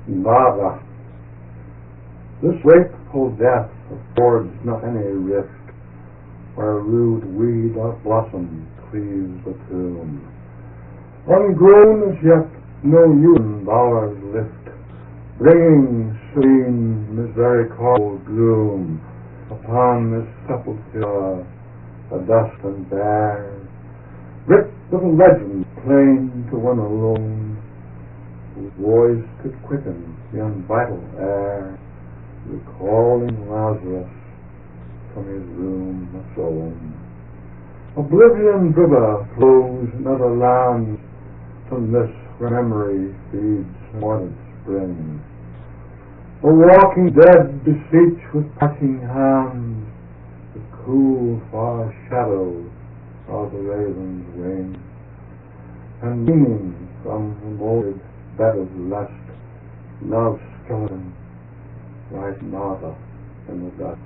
Nada. This wakeful death affords not any rift, where rude weed or blossom cleaves the tomb. Ungrown as yet no human bowers lift, bringing serene misericordial gloom upon this sepulchre, a dust and bare, writ with a legend plain to one alone, whose voice could quicken the unvital air, recalling Lazarus from his room assown. Oblivion thither flows in other lands, from this where memory feeds morning spring. The walking dead beseech with touching hands the cool far shadow of the raven's wing, and leaning from the molded bed of lust, love's skeleton lies Nada in the dust.